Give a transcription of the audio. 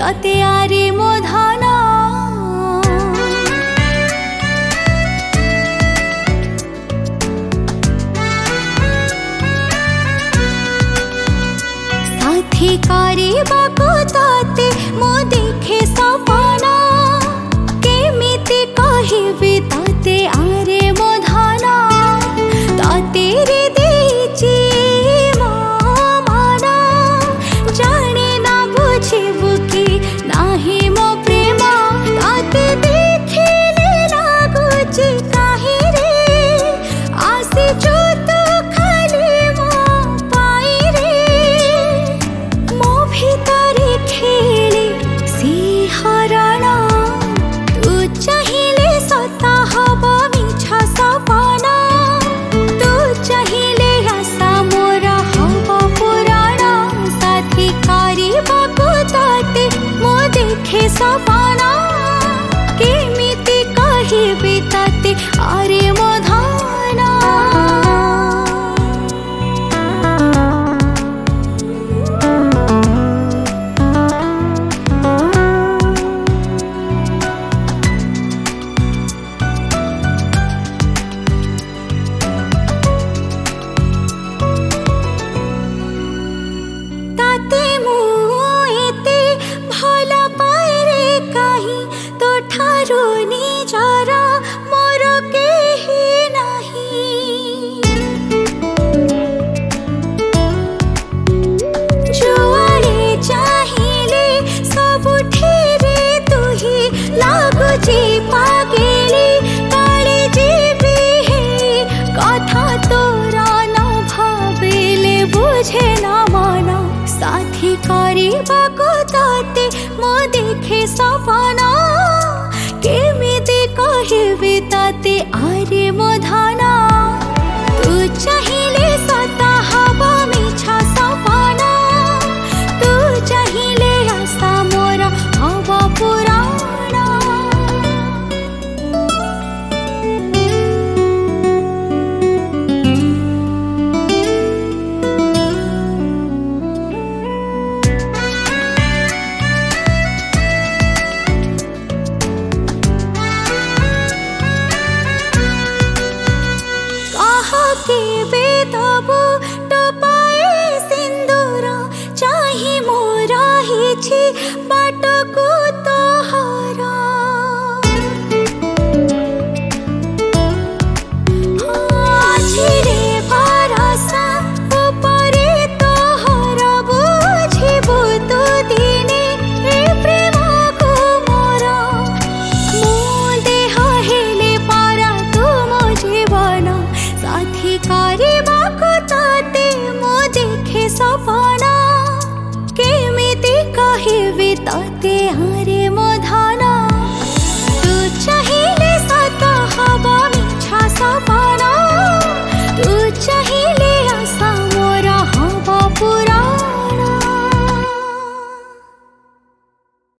तते आरे मो धन साथी करबाको तते मो देखे सपना केमिति कहिबि तते आरे मो धन तते रे देछि मो मन जाने ना बुझिबु कि नाही मो प्रेम तते देखिले लागुछि काहे रे आसिछु तू खाली मो पाई रे मो भितरे खेले सिंहरण तू चाहिले सता हब मिछा सपना तू चाहिले आशा मोर हब पुराण साथी करबाको तते मो देखे सपना।